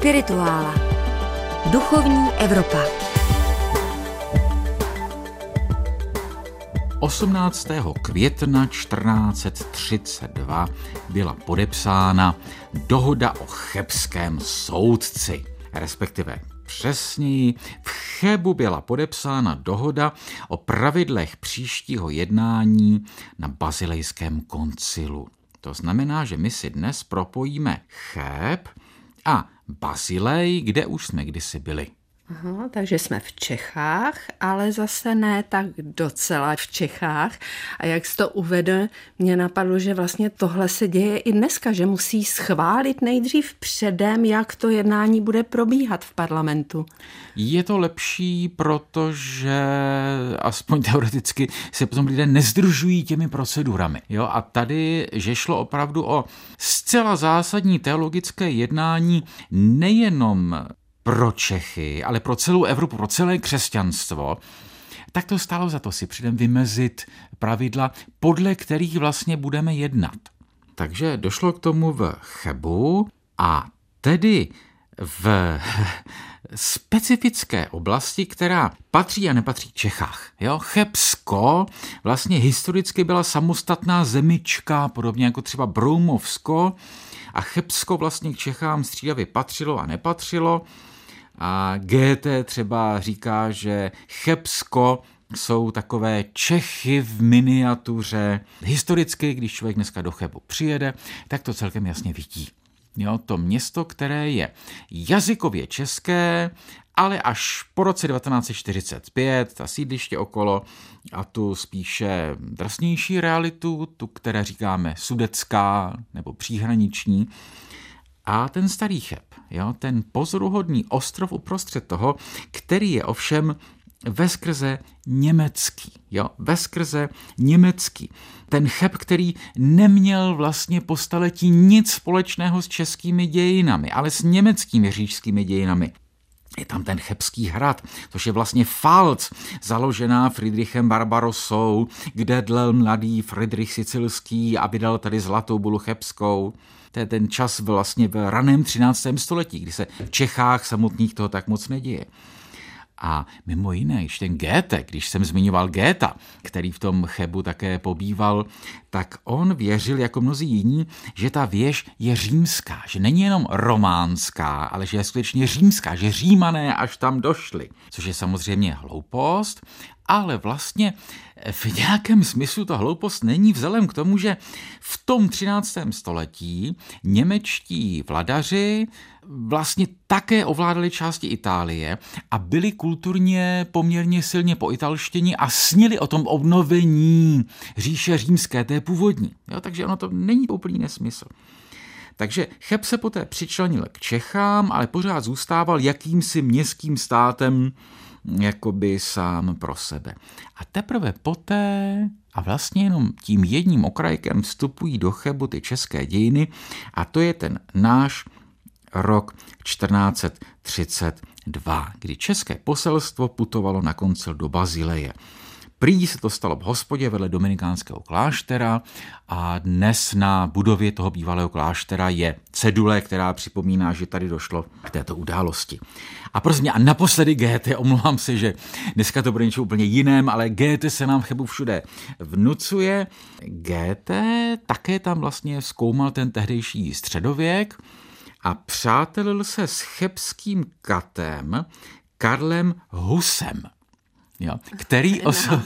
Spirituála. Duchovní Evropa. 18. května 1432 byla podepsána dohoda o chebském soudci, respektive přesněji v Chebu byla podepsána dohoda o pravidlech příštího jednání na Bazilejském koncilu. To znamená, že my si dnes propojíme Cheb a Bazilej, kde už jsme kdysi byli. Aha, takže jsme v Čechách, ale zase ne tak docela v Čechách. A jak jsi to uvedl, mě napadlo, že vlastně tohle se děje i dneska, že musí schválit nejdřív předem, jak to jednání bude probíhat v parlamentu. Je to lepší, protože aspoň teoreticky se potom lidé nezdržují těmi procedurami. Jo? A tady, že šlo opravdu o zcela zásadní teologické jednání nejenom pro Čechy, ale pro celou Evropu, pro celé křesťanstvo, tak to stálo za to si předem vymezit pravidla, podle kterých vlastně budeme jednat. Takže došlo k tomu v Chebu a tedy v specifické oblasti, která patří a nepatří Čechách. Jo? Chebsko vlastně historicky byla samostatná zemička, podobně jako třeba Broumovsko, a Chebsko vlastně k Čechám střídavě patřilo a nepatřilo. A Goethe třeba říká, že Chebsko jsou takové Čechy v miniatuře. Historicky, když člověk dneska do Chebu přijede, tak to celkem jasně vidí. Jo, to město, které je jazykově české, ale až po roce 1945, ta sídliště okolo a tu spíše drsnější realitu, tu, které říkáme sudecká nebo příhraniční, a ten starý Cheb, jo, ten pozoruhodný ostrov uprostřed toho, který je ovšem veskrze německý. Jo, veskrze německý. Ten Cheb, který neměl vlastně po staletí nic společného s českými dějinami, ale s německými říšskými dějinami. Je tam ten Chebský hrad, což je vlastně Pfalz, založená Friedrichem Barbarossou, kde dlel mladý Friedrich Sicilský a vydal tady zlatou bulu chebskou. To je ten čas vlastně v raném 13. století, kdy se v Čechách samotných toho tak moc neděje. A mimo jiné, ten Goethe, když jsem zmiňoval Goetha, který v tom Chebu také pobýval, tak on věřil jako mnozí jiní, že ta věž je římská, že není jenom románská, ale že je skutečně římská, že Římané až tam došli. Což je samozřejmě hloupost, ale vlastně v nějakém smyslu ta hloupost není vzhledem k tomu, že v tom 13. století němečtí vladaři vlastně také ovládali části Itálie a byli kulturně poměrně silně poitalštěni a snili o tom obnovení říše římské, té původní. Jo, takže ono to není úplný nesmysl. Takže Cheb se poté přičlenil k Čechám, ale pořád zůstával jakýmsi městským státem jakoby sám pro sebe. A teprve poté, a vlastně jenom tím jedním okrajkem vstupují do Chebu ty české dějiny, a to je ten náš rok 1432, kdy české poselstvo putovalo na koncil do Bazileje. Prý se to stalo v hospodě vedle dominikánského kláštera a dnes na budově toho bývalého kláštera je cedule, která připomíná, že tady došlo k této události. A prosím mě, a naposledy Goethe, omlouvám se, že dneska to bude něco úplně jiném, ale Goethe se nám v Chebu všude vnucuje. Goethe také tam vlastně zkoumal ten tehdejší středověk a přátelil se s chebským katem Karlem Husem. Jo, který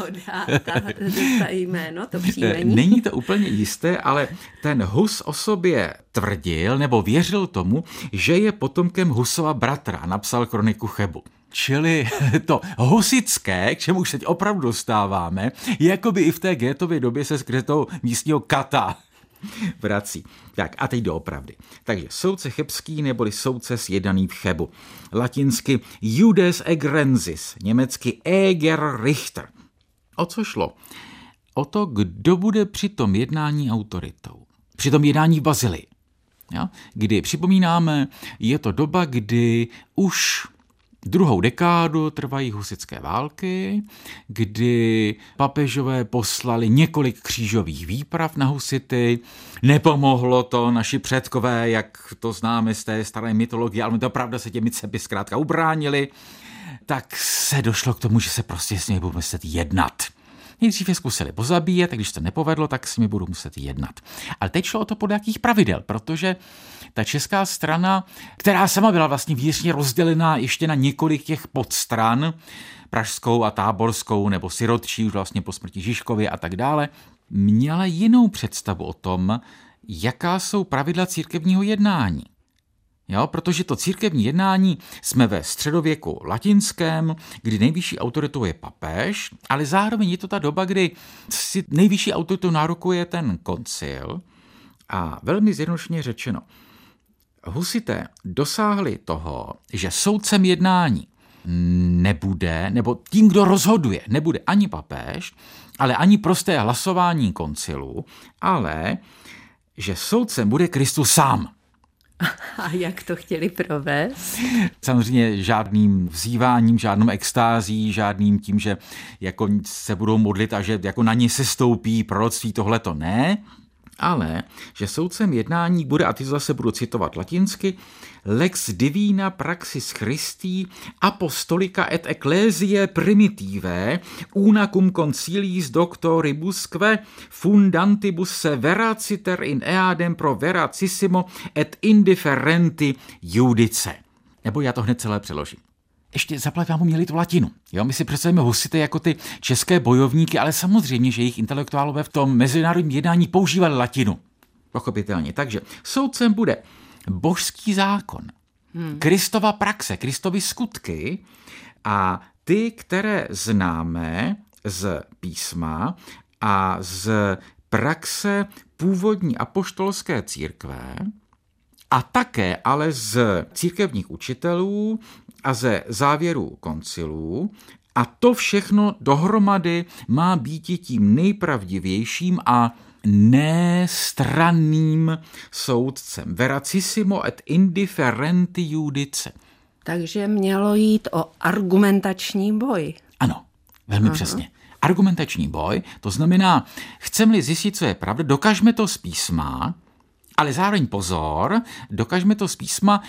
jméno, to příjmení. Není to úplně jisté, ale ten Hus o sobě tvrdil nebo věřil tomu, že je potomkem Husova bratra, napsal kroniku Chebu. Čili to husické, k čemu už teď opravdu dostáváme, jakoby i v té Goethově době se skrze toho místního kata vrací. Tak a teď doopravdy. Takže soudce chebský neboli soudce sjednaný v Chebu. Latinsky Judes egrensis, německy Eger Richter. O co šlo? O to, kdo bude při tom jednání autoritou. Při tom jednání v Bazileji. Kdy připomínáme, je to doba, kdy už druhou dekádu trvají husitské války, kdy papežové poslali několik křížových výprav na husity. Nepomohlo to, naši předkové, jak to známe z té staré mytologie, ale to pravda, se těmi cepy zkrátka ubránili, tak se došlo k tomu, že se prostě s nimi budou muset jednat. Nejdřív je zkusili pozabíjet, a když to nepovedlo, tak s nimi budou muset jednat. Ale teď šlo o to, podle jakých pravidel, protože ta česká strana, která sama byla vlastně vnitřně rozdělená ještě na několik těch podstran, pražskou a táborskou, nebo sirotčí, už vlastně po smrti Žižkově a tak dále, měla jinou představu o tom, jaká jsou pravidla církevního jednání. Jo, protože to církevní jednání jsme ve středověku latinském, kdy nejvyšší autoritou je papež, ale zároveň je to ta doba, kdy si nejvyšší autoritou nárokuje ten koncil. A velmi zjednodušeně řečeno, husité dosáhli toho, že soudcem jednání nebude, nebo tím, kdo rozhoduje, nebude ani papež, ale ani prosté hlasování koncilu, ale že soudcem bude Kristus sám. A jak to chtěli provést? Samozřejmě žádným vzýváním, žádnou extází, žádným tím, že jako se budou modlit a že jako na ně se stoupí proroctví, tohle to ne, ale že soudcem jednání bude, a ty zase budu citovat latinsky, lex divina praxis Christi apostolica et ecclesiae primitive una cum conciliis doctoribusque fundantibus se veraciter in eadem pro veracissimo et indifferenti judice. Nebo já to hned celé přeložím. Ještě zaplať vám měli tu latinu. Jo, my si představíme husity jako ty české bojovníky, ale samozřejmě, že jejich intelektuálové v tom mezinárodním jednání používali latinu. Pochopitelně. Takže soudcem bude božský zákon, Kristova praxe, Kristovy skutky a ty, které známe z písma a z praxe původní apoštolské církve a také ale z církevních učitelů a ze závěrů koncilů, a to všechno dohromady má být tím nejpravdivějším a nestranným soudcem. Veracissimo et indifferenti judice. Takže mělo jít o argumentační boj. Ano, velmi přesně. Argumentační boj, to znamená, chceme-li zjistit, co je pravda, dokažme to z písma, ale zároveň pozor, dokažme to z písma,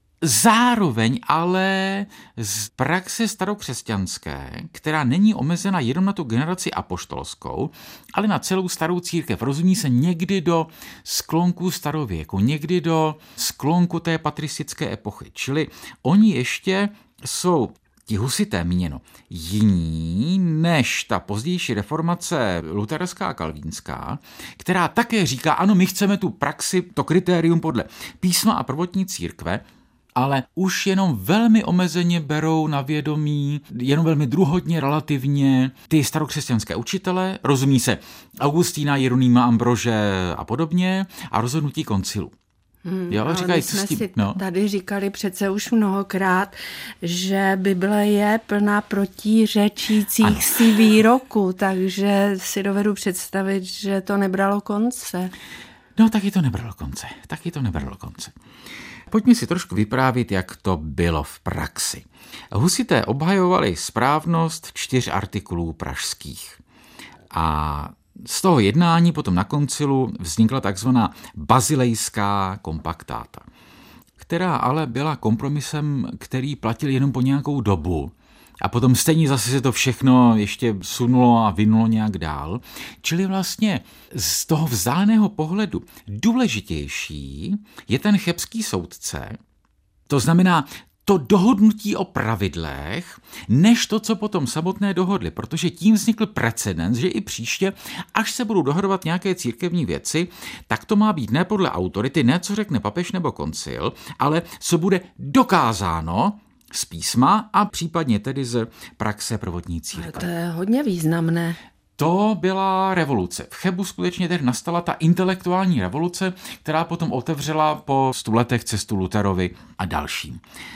zároveň ale z praxe starokřesťanské, která není omezena jenom na tu generaci apoštolskou, ale na celou starou církev. Rozumí se někdy do sklonku starověku, někdy do sklonku té patristické epochy. Čili oni ještě jsou, ti husité míněno, jiní než ta pozdější reformace luterská a kalvínská, která také říká, ano, my chceme tu praxi, to kritérium podle písma a prvotní církve, ale už jenom velmi omezeně berou na vědomí, jenom velmi druhotně, relativně ty starokřesťanské učitele, rozumí se Augustína, Jeronýma, Ambrože a podobně, a rozhodnutí koncilu. Ale my jsme si tady říkali přece už mnohokrát, že Bible je plná protiřečících si výroků, takže si dovedu představit, že to nebralo konce. No, taky to nebralo konce. Pojďme si trošku vyprávět, jak to bylo v praxi. Husité obhajovali správnost 4 artikulů pražských. A z toho jednání potom na koncilu vznikla takzvaná bazilejská kompaktáta, která ale byla kompromisem, který platil jenom po nějakou dobu. A potom stejně zase se to všechno ještě sunulo a vynulo nějak dál. Čili vlastně z toho vzdáleného pohledu důležitější je ten chebský soudce, to znamená to dohodnutí o pravidlech, než to, co potom samotné dohodli, protože tím vznikl precedens, že i příště, až se budou dohodovat nějaké církevní věci, tak to má být ne podle autority, ne co řekne papež nebo koncil, ale co bude dokázáno z písma a případně tedy z praxe prvotní církve. To je hodně významné. To byla revoluce. V Chebu skutečně teď nastala ta intelektuální revoluce, která potom otevřela po 100 letech cestu Luterovi a dalším.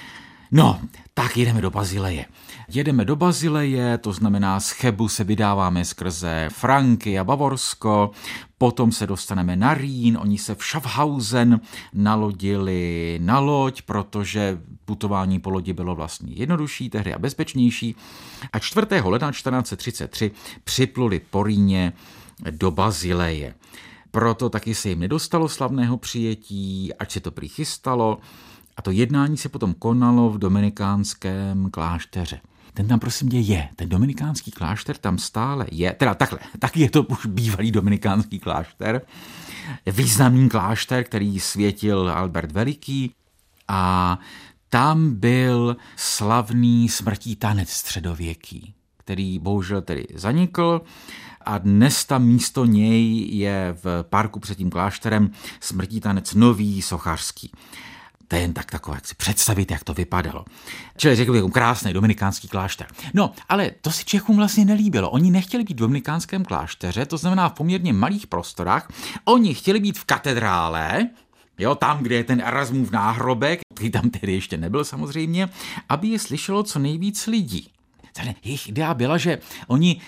No, tak jedeme do Bazileje. Jedeme do Bazileje, to znamená z Chebu se vydáváme skrze Franky a Bavorsko, potom se dostaneme na Rýn, oni se v Schaffhausen nalodili na loď, protože putování po lodi bylo vlastně jednodušší tehdy a bezpečnější. A 4. ledna 1433 připluli po Rýně do Bazileje. Proto taky se jim nedostalo slavného přijetí, ať se to prý chystalo. A to jednání se potom konalo v dominikánském klášteře. Ten tam prosím je. Ten dominikánský klášter tam stále je. Teda takhle, taky je to už bývalý dominikánský klášter. Významný klášter, který světil Albert Veliký. A tam byl slavný smrtí tanec středověký, který bohužel tedy zanikl. A dnes tam místo něj je v parku před tím klášterem smrtí tanec nový, sochařský. To je jen takové, jak si představit, jak to vypadalo. Čili řekl bych, krásný dominikánský klášter. No, ale to si Čechům vlastně nelíbilo. Oni nechtěli být v dominikánském klášteře, to znamená v poměrně malých prostorách. Oni chtěli být v katedrále, jo, tam, kde je ten Erasmův náhrobek, který tam tedy ještě nebyl samozřejmě, aby je slyšelo co nejvíc lidí. Jejich idea byla, že oni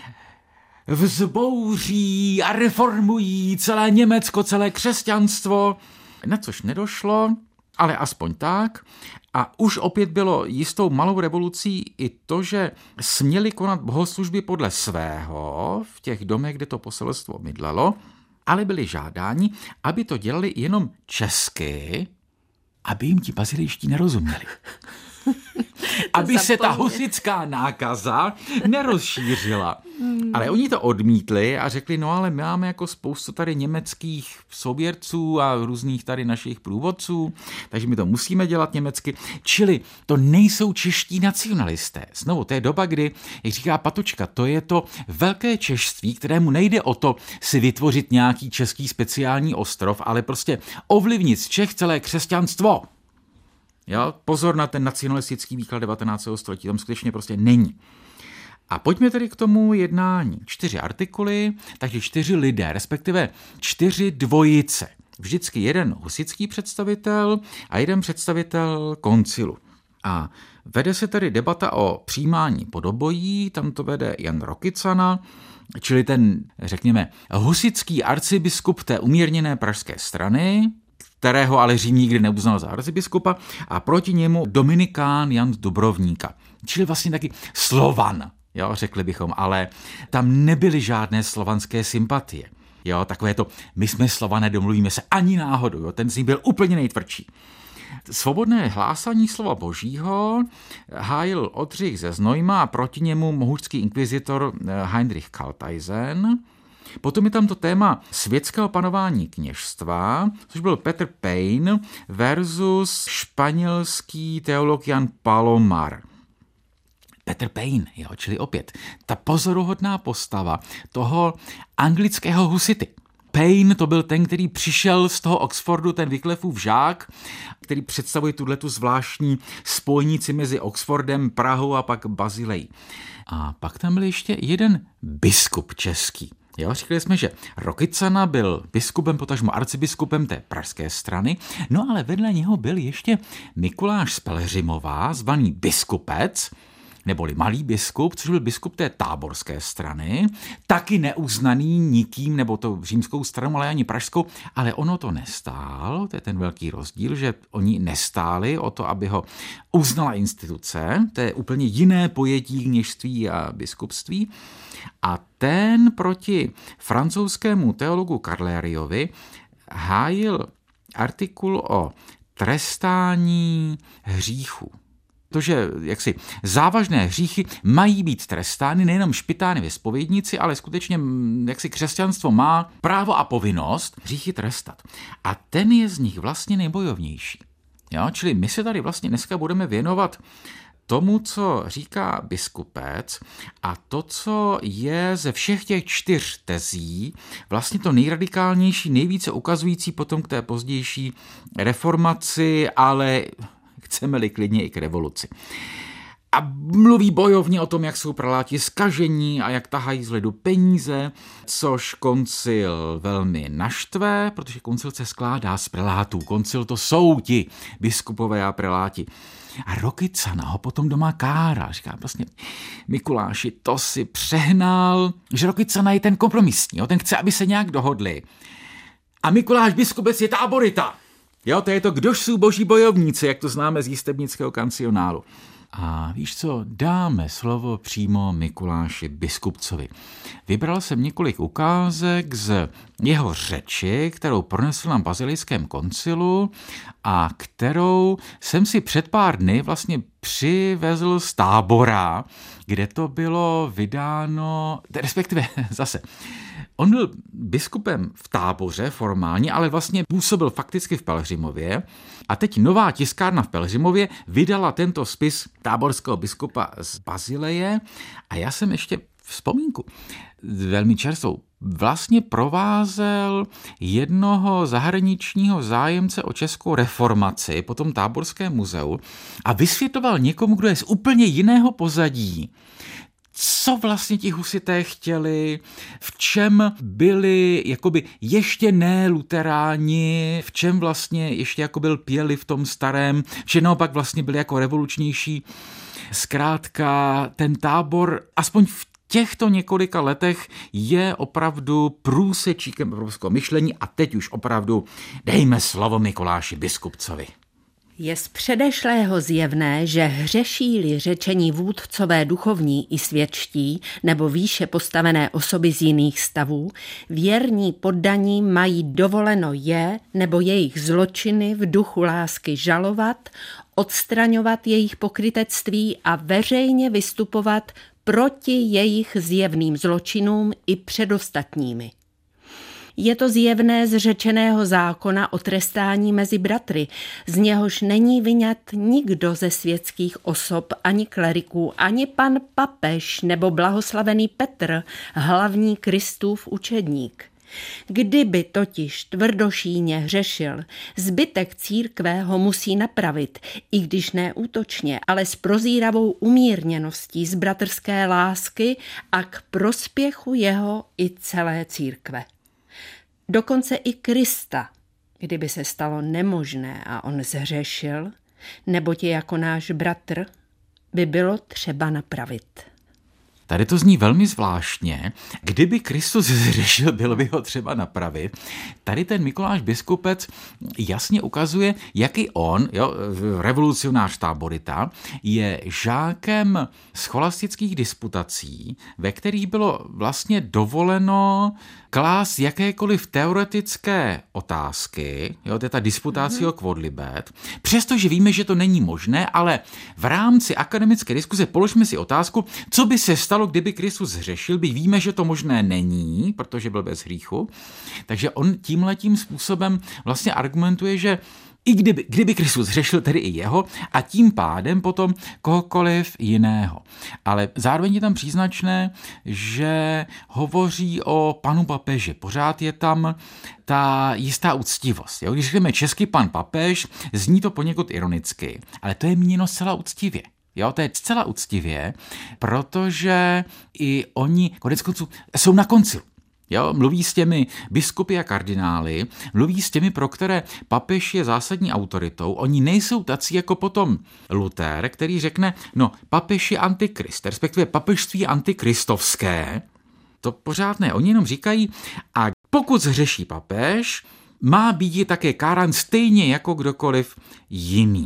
vzbouří a reformují celé Německo, celé křesťanstvo, na což nedošlo, ale aspoň tak. A už opět bylo jistou malou revolucí i to, že směli konat bohoslužby podle svého v těch domech, kde to poselstvo bydlelo, ale byli žádáni, aby to dělali jenom česky, aby jim ti bazilejští nerozuměli. Aby se ta husitská nákaza nerozšířila. Ale oni to odmítli a řekli, no ale my máme jako spoustu tady německých sověrců a různých tady našich průvodců, takže my to musíme dělat německy. Čili to nejsou čeští nacionalisté. Znovu, to je doba, kdy, jak říká Patočka, to je to velké češství, kterému nejde o to si vytvořit nějaký český speciální ostrov, ale prostě ovlivnit z Čech celé křesťanstvo. Jo, pozor na ten nacionalistický výklad 19. století, tam skutečně prostě není. A pojďme tedy k tomu jednání. 4 artikuly, takže 4 lidé, respektive 4 dvojice. Vždycky jeden husitský představitel a jeden představitel koncilu. A vede se tedy debata o přijímání podobojí, tam to vede Jan Rokycana, čili ten, řekněme, husitský arcibiskup té umírněné pražské strany, kterého ale Řím nikdy neuznal za arcibiskupa, a proti němu dominikán Jan z Dubrovníka. Čili vlastně taky Slovan, jo, řekli bychom, ale tam nebyly žádné slovanské sympatie. Jo, takové to, my jsme Slované, domluvíme se ani náhodou, jo, ten z nich byl úplně nejtvrdší. Svobodné hlásání slova božího hájil Oldřich ze Znojma a proti němu mohučský inkvizitor Heinrich Kalteisen. Potom je tam to téma světského panování kněžstva, což byl Petr Payne versus španělský teolog Jan Palomar. Petr Payne, jo, čili opět ta pozoruhodná postava toho anglického husity. Payne to byl ten, který přišel z toho Oxfordu, ten Wyclifův žák, který představuje tuhletu zvláštní spojnici mezi Oxfordem, Prahou a pak Bazilejí. A pak tam byl ještě jeden biskup český. Jo, říkali jsme, že Rokycana byl biskupem, potažmo arcibiskupem té pražské strany, no ale vedle něho byl ještě Mikuláš z Pelhřimova, zvaný biskupec, neboli malý biskup, což byl biskup té táborské strany, taky neuznaný nikým, nebo to římskou stranou, ale ani pražskou, ale ono to nestálo, to je ten velký rozdíl, že oni nestáli o to, aby ho uznala instituce, to je úplně jiné pojetí kněžství a biskupství, a ten proti francouzskému teologu Carlériovi hájil artikul o trestání hříchů. To, že jaksi závažné hříchy mají být trestány, nejenom špitány ve zpovědnici, ale skutečně jaksi křesťanstvo má právo a povinnost hříchy trestat. A ten je z nich vlastně nejbojovnější. Jo? Čili my se tady vlastně dneska budeme věnovat tomu, co říká biskupec, a to, co je ze všech těch 4 tezí vlastně to nejradikálnější, nejvíce ukazující potom k té pozdější reformaci, ale chceme-li klidně i k revoluci. A mluví bojovně o tom, jak jsou preláti zkažení a jak tahají z lidu peníze, což koncil velmi naštve, protože koncil se skládá z prelátů. Koncil to jsou ti biskupové a preláti. A Rokycana ho potom doma kárá. Říká vlastně, Mikuláši, to si přehnal, že Rokycana je ten kompromisní, jo? Ten chce, aby se nějak dohodli. A Mikuláš biskubec je táborita. Jo, to je to, kdož jsou boží bojovníci, jak to známe z jistebnického kancionálu. A víš co, dáme slovo přímo Mikuláši biskupcovi. Vybral jsem několik ukázek z jeho řeči, kterou pronesl na Bazilijském koncilu a kterou jsem si před pár dny vlastně přivezl z Tábora, kde to bylo vydáno, respektive zase. On byl biskupem v Táboře formálně, ale vlastně působil fakticky v Pelhřimově a teď nová tiskárna v Pelhřimově vydala tento spis táborského biskupa z Bazileje a já jsem ještě vzpomínku velmi čerstvou vlastně provázel jednoho zahraničního zájemce o českou reformaci po tom Táborském muzeu a vysvětloval někomu, kdo je z úplně jiného pozadí, co vlastně ti husité chtěli, v čem byli jakoby ještě ne luteráni, v čem vlastně ještě jako byl pěli v tom starém, že naopak vlastně byli jako revolučnější. Zkrátka ten Tábor, aspoň v těchto několika letech je opravdu průsečíkem evropského myšlení a teď už opravdu dejme slovo Mikuláši biskupcovi. Je z předešlého zjevné, že hřeší-li řečení vůdcové duchovní i světští nebo výše postavené osoby z jiných stavů, věrní poddaní mají dovoleno je nebo jejich zločiny v duchu lásky žalovat, odstraňovat jejich pokrytectví a veřejně vystupovat proti jejich zjevným zločinům i před ostatními. Je to zjevné z řečeného zákona o trestání mezi bratry, z něhož není vyňat nikdo ze světských osob, ani kleriků, ani pan papež nebo blahoslavený Petr, hlavní Kristův učedník. Kdyby totiž tvrdošíně hřešil, zbytek církve ho musí napravit, i když ne útočně, ale s prozíravou umírněností z bratrské lásky a k prospěchu jeho i celé církve. Dokonce i Krista, kdyby se stalo nemožné a on zhřešil, neboť je jako náš bratr, by bylo třeba napravit. Tady to zní velmi zvláštně. Kdyby Kristus zřešil, bylo by ho třeba napravit. Tady ten Mikuláš biskupec jasně ukazuje, jaký on, revolucionář táborita, je žákem scholastických disputací, ve kterých bylo vlastně dovoleno klást jakékoliv teoretické otázky, to je ta disputatio quod libet, přestože víme, že to není možné, ale v rámci akademické diskuze položme si otázku, co by se stalo, kdyby Kristus zhřešil, byť víme, že to možné není, protože byl bez hříchu, takže on tímhletím způsobem vlastně argumentuje, že i kdyby Kristus zhřešil, tedy i jeho, a tím pádem potom kohokoliv jiného. Ale zároveň je tam příznačné, že hovoří o panu papeži. Pořád je tam ta jistá úctivost. Když řekneme česky pan papež, zní to poněkud ironicky, ale to je míněno zcela úctivě. To je zcela úctivě, protože i oni koneckonců jsou na koncilu. Mluví s těmi biskupy a kardinály, mluví s těmi, pro které papež je zásadní autoritou. Oni nejsou tací jako potom Luther, který řekne, papež je antikrist, respektive papežství antikristovské. To pořád ne. Oni jenom říkají, a pokud zhřeší papež, má být také kárán stejně jako kdokoliv jiný.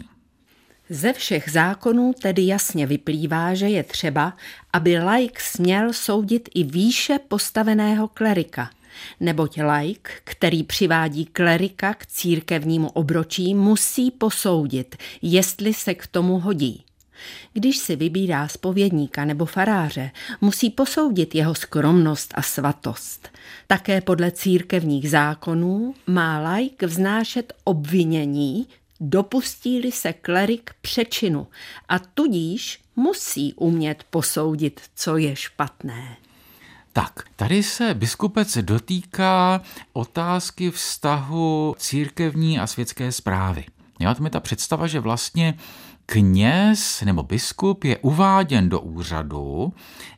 Ze všech zákonů tedy jasně vyplývá, že je třeba, aby laik směl soudit i výše postaveného klerika, neboť laik, který přivádí klerika k církevnímu obročí, musí posoudit, jestli se k tomu hodí. Když si vybírá zpovědníka nebo faráře, musí posoudit jeho skromnost a svatost. Také podle církevních zákonů má laik vznášet obvinění, dopustí-li se klerik přečinu a tudíž musí umět posoudit, co je špatné. Tak, tady se biskupec dotýká otázky vztahu církevní a světské správy. Tam je ta představa, že vlastně kněz nebo biskup je uváděn do úřadu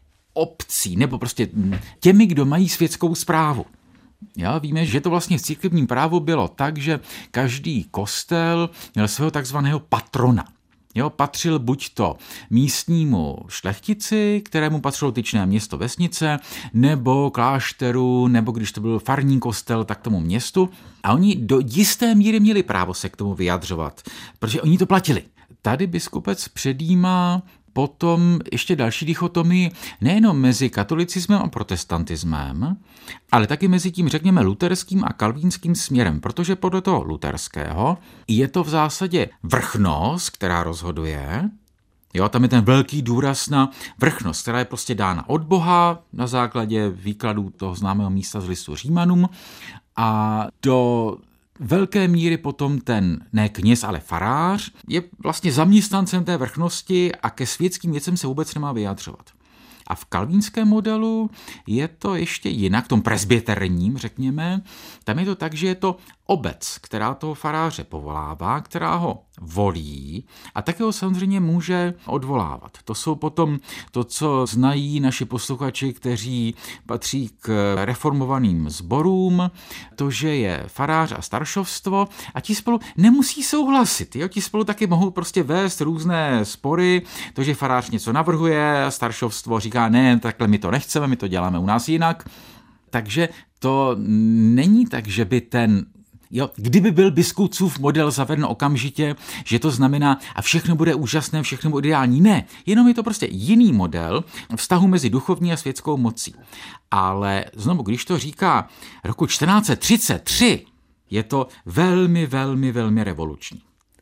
obcí nebo prostě těmi, kdo mají světskou správu. Víme, že to vlastně v církevním právu bylo tak, že každý kostel měl svého takzvaného patrona. Jo, patřil buď to místnímu šlechtici, kterému patřilo tyčné město, vesnice, nebo klášteru, nebo když to byl farní kostel, tak tomu městu. A oni do jisté míry měli právo se k tomu vyjadřovat, protože oni to platili. Tady biskupec předjímá potom ještě další dichotomii nejenom mezi katolicismem a protestantismem, ale taky mezi tím, řekněme, luterským a kalvínským směrem, protože podle toho luterského je to v zásadě vrchnost, která rozhoduje. Jo, tam je ten velký důraz na vrchnost, která je prostě dána od Boha na základě výkladů toho známého místa z listu Římanům a do velké míry potom ten, ne kněz, ale farář, je vlastně zaměstnancem té vrchnosti a ke světským věcem se vůbec nemá vyjadřovat. A v kalvínském modelu je to ještě jinak, v tom presbyterním, řekněme, tam je to tak, že je to obec, která toho faráře povolává, která ho volí a také ho samozřejmě může odvolávat. To jsou potom to, co znají naši posluchači, kteří patří k reformovaným sborům, to, že je farář a staršovstvo a ti spolu nemusí souhlasit. Jo? Ti spolu taky mohou prostě vést různé spory, to, že farář něco navrhuje a staršovstvo říká, ne, takhle my to nechceme, my to děláme u nás jinak. Takže to není tak, že by kdyby byl biskupův model zaveden okamžitě, že to znamená a všechno bude úžasné, všechno bude ideální. Ne, jenom je to prostě jiný model vztahu mezi duchovní a světskou mocí. Ale znovu, když to říká roku 1433, je to velmi, velmi, velmi revoluční.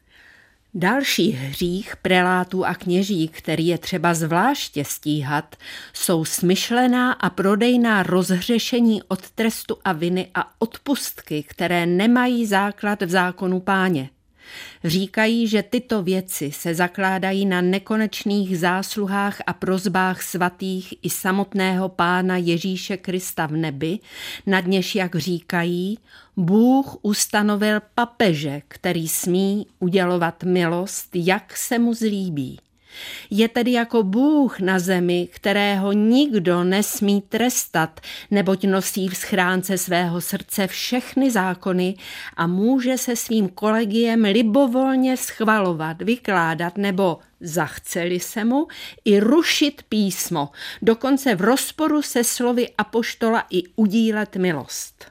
Další hřích prelátů a kněží, který je třeba zvláště stíhat, jsou smyšlená a prodejná rozhřešení od trestu a viny a odpustky, které nemají základ v zákonu Páně. Říkají, že tyto věci se zakládají na nekonečných zásluhách a prosbách svatých i samotného Pána Ježíše Krista v nebi, nad něž, jak říkají, Bůh ustanovil papeže, který smí udělovat milost, jak se mu zlíbí. Je tedy jako Bůh na zemi, kterého nikdo nesmí trestat, neboť nosí v schránce svého srdce všechny zákony a může se svým kolegiem libovolně schvalovat, vykládat nebo, zachceli se mu, i rušit písmo, dokonce v rozporu se slovy apoštola i udílet milost.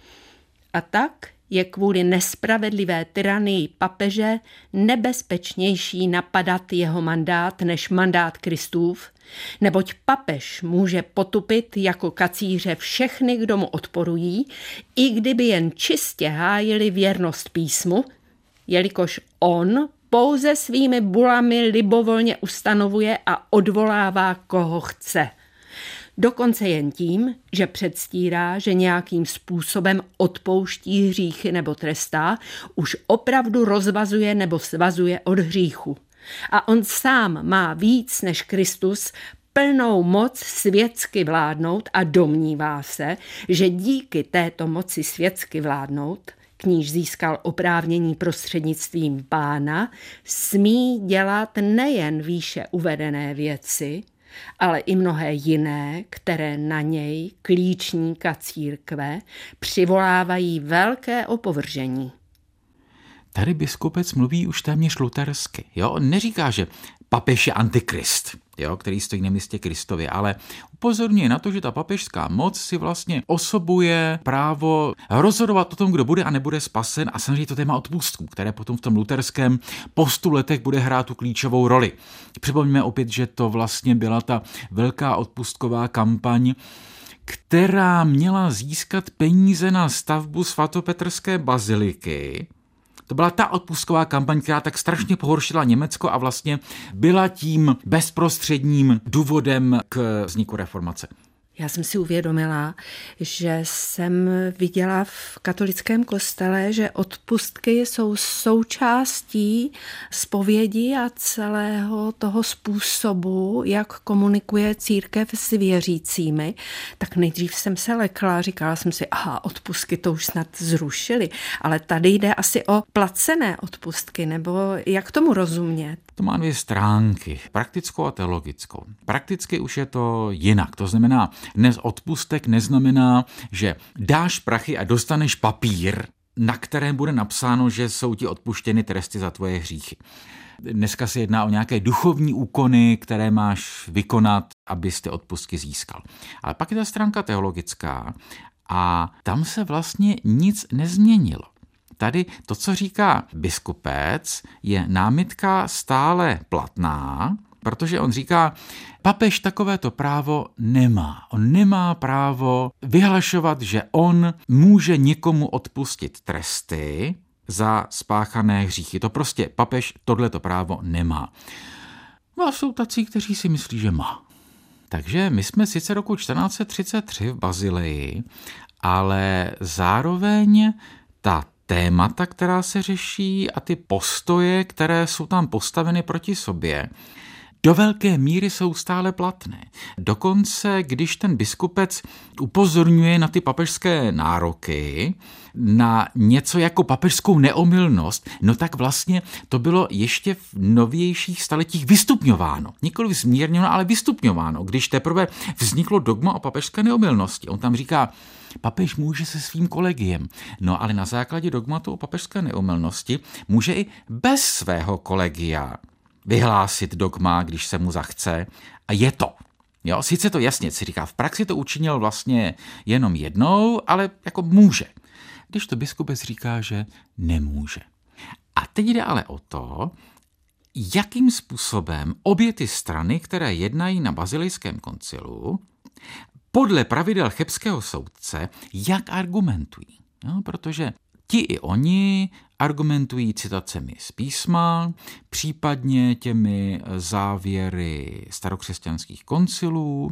A tak je kvůli nespravedlivé tyranii papeže nebezpečnější napadat jeho mandát než mandát Kristův, neboť papež může potupit jako kacíře všechny, kdo mu odporují, i kdyby jen čistě hájili věrnost písmu, jelikož on pouze svými bulami libovolně ustanovuje a odvolává, koho chce. Dokonce jen tím, že předstírá, že nějakým způsobem odpouští hříchy nebo trestá, už opravdu rozvazuje nebo svazuje od hříchu. A on sám má víc než Kristus plnou moc světsky vládnout a domnívá se, že díky této moci světsky vládnout, k níž získal oprávnění prostřednictvím Pána, smí dělat nejen výše uvedené věci, ale i mnohé jiné, které na něj, klíčníka církve, přivolávají velké opovržení. Tady biskupec mluví už téměř lutersky. Jo? On neříká, že papež je antikrist, jo? Který stojí na místě Kristově, ale upozorňuje na to, že ta papežská moc si vlastně osobuje právo rozhodovat o tom, kdo bude a nebude spasen, a samozřejmě to téma odpustků, které potom v tom luterském postuletech bude hrát tu klíčovou roli. Připomeňme opět, že to vlastně byla ta velká odpustková kampaň, která měla získat peníze na stavbu svatopetrské baziliky. To byla ta odpustková kampaň, která tak strašně pohoršila Německo a vlastně byla tím bezprostředním důvodem k vzniku reformace. Já jsem si uvědomila, že jsem viděla v katolickém kostele, že odpustky jsou součástí zpovědi a celého toho způsobu, jak komunikuje církev s věřícími. Tak nejdřív jsem se lekla, říkala jsem si, odpustky to už snad zrušili, ale tady jde asi o placené odpustky, nebo jak tomu rozumět? To má dvě stránky, praktickou a teologickou. Prakticky už je to jinak, to znamená, dnes odpustek neznamená, že dáš prachy a dostaneš papír, na kterém bude napsáno, že jsou ti odpuštěny tresty za tvoje hříchy. Dneska se jedná o nějaké duchovní úkony, které máš vykonat, abys ty odpustky získal. Ale pak je ta stránka teologická a tam se vlastně nic nezměnilo. Tady to, co říká biskupec, je námitka stále platná, protože on říká, papež takovéto právo nemá. On nemá právo vyhlašovat, že on může někomu odpustit tresty za spáchané hříchy. To prostě papež tohleto právo nemá. No a jsou tací, kteří si myslí, že má. Takže my jsme sice roku 1433 v Basileji, ale zároveň ta témata, která se řeší a ty postoje, které jsou tam postaveny proti sobě, do velké míry jsou stále platné. Dokonce, když ten biskupec upozorňuje na ty papežské nároky, na něco jako papežskou neomylnost, no tak vlastně to bylo ještě v novějších staletích vystupňováno. Nikoliv zmírněno, ale vystupňováno, když teprve vzniklo dogma o papežské neomylnosti. On tam říká, papež může se svým kolegiem, no ale na základě dogmatu o papežské neomylnosti může i bez svého kolegia vyhlásit dogma, když se mu zachce, a je to. Jo, sice to jasně si říká, v praxi to učinil vlastně jenom jednou, ale jako může. Když to biskupec říká, že nemůže. A teď jde ale o to, jakým způsobem obě ty strany, které jednají na Basilejském koncilu, podle pravidel chebského soudce, jak argumentují. No, protože ti i oni argumentují citacemi z písma, případně těmi závěry starokřesťanských koncilů,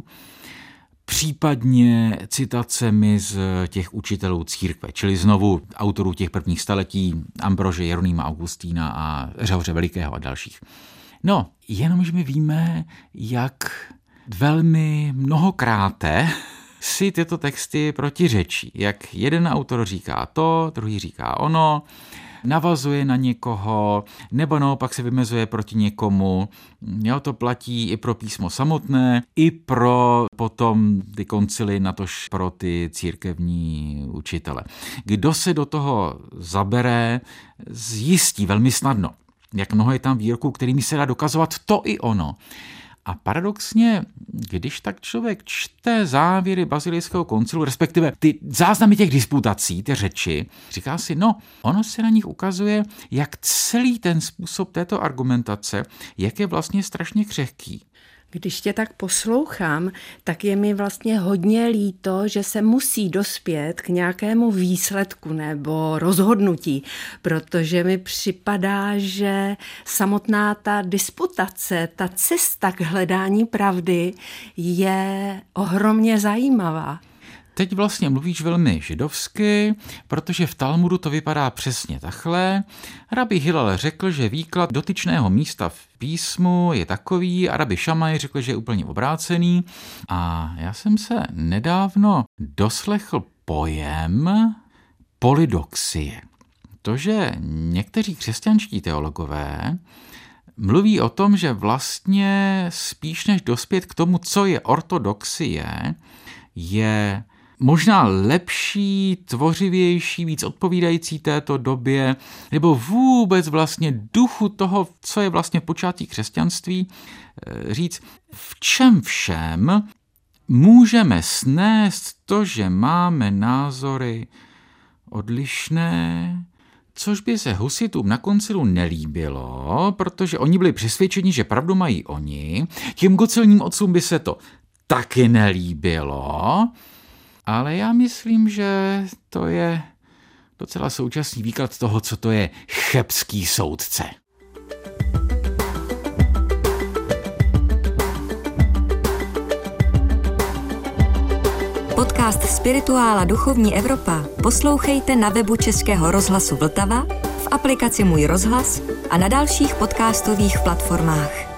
případně citacemi z těch učitelů církve, čili znovu autorů těch prvních staletí, Ambrože, Jeronýma Augustína a Řehoře Velikého a dalších. No, jenomže my víme, jak velmi mnohokráte si tyto texty protiřečí. Jak jeden autor říká to, druhý říká ono, navazuje na někoho, nebo naopak se vymezuje proti někomu. Jo, to platí i pro písmo samotné, i pro potom ty koncily, natož pro ty církevní učitele. Kdo se do toho zabere, zjistí velmi snadno, jak mnoho je tam výroků, kterými se dá dokazovat to i ono. A paradoxně, když tak člověk čte závěry Basilejského koncilu, respektive ty záznamy těch disputací, ty řeči, říká si, no, ono se na nich ukazuje, jak celý ten způsob této argumentace, jak je vlastně strašně křehký. Když tě tak poslouchám, tak je mi vlastně hodně líto, že se musí dospět k nějakému výsledku nebo rozhodnutí, protože mi připadá, že samotná ta disputace, ta cesta k hledání pravdy je ohromně zajímavá. Teď vlastně mluvíš velmi židovsky, protože v Talmudu to vypadá přesně takhle. Rabbi Hillel řekl, že výklad dotyčného místa v písmu je takový a Rabbi Šamaj řekl, že je úplně obrácený. A já jsem se nedávno doslechl pojem polydoxie. To, že někteří křesťanští teologové mluví o tom, že vlastně spíš než dospět k tomu, co je ortodoxie, je možná lepší, tvořivější, víc odpovídající této době, nebo vůbec vlastně duchu toho, co je vlastně počátí křesťanství, říct, v čem všem můžeme snést to, že máme názory odlišné, což by se husitům na koncilu nelíbilo, protože oni byli přesvědčeni, že pravdu mají oni, těm koncilním otcům by se to taky nelíbilo, ale já myslím, že to je docela současný výklad toho, co to je chebský soudce. Podcast Spirituála Duchovní Evropa poslouchejte na webu Českého rozhlasu Vltava, v aplikaci Můj rozhlas a na dalších podcastových platformách.